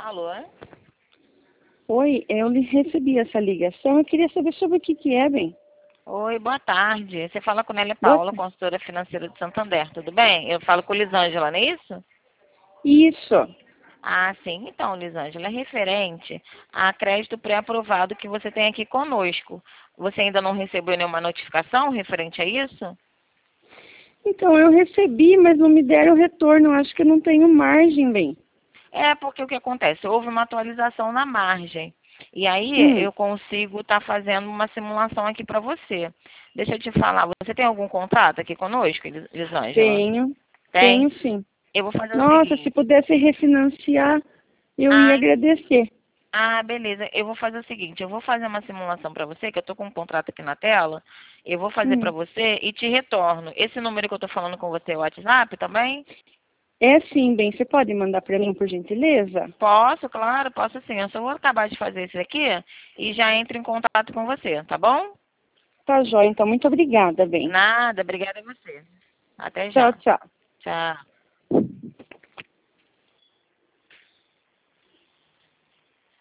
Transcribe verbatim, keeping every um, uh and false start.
Alô? Oi, eu lhe recebi essa ligação. Eu queria saber sobre o que que é, bem. Oi, boa tarde. Você fala com Nélia Boa Paula, tarde. consultora financeira de Santander, tudo bem? Eu falo com Lisângela, não é isso? Isso. Ah, sim. Então, Lisângela, é referente a crédito pré-aprovado que você tem aqui conosco. Você ainda não recebeu nenhuma notificação referente a isso? Então, eu recebi, mas não me deram retorno. Eu acho que eu não tenho margem, bem. É porque o que acontece? Houve uma atualização na margem. E aí Hum, eu consigo estar fazendo uma simulação aqui para você. Deixa eu te falar, você tem algum contrato aqui conosco, Elis- Lisângela? tenho. Tem? Tenho sim. Eu vou fazer o Nossa, se seguinte. pudesse refinanciar, eu ia Ah, agradecer. ah, beleza. Eu vou fazer o seguinte, eu vou fazer uma simulação para você, que eu estou com um contrato aqui na tela. Eu vou fazer para Hum. você e te retorno. Esse número que eu estou falando com você é o WhatsApp também? É sim, bem. Você pode mandar para mim, por gentileza? Posso, claro, posso sim. Eu só vou acabar de fazer isso aqui e já entro em contato com você, tá bom? Tá jóia. Então, muito obrigada, bem. Nada, obrigada a você. Até Tchau, já. tchau. Tchau.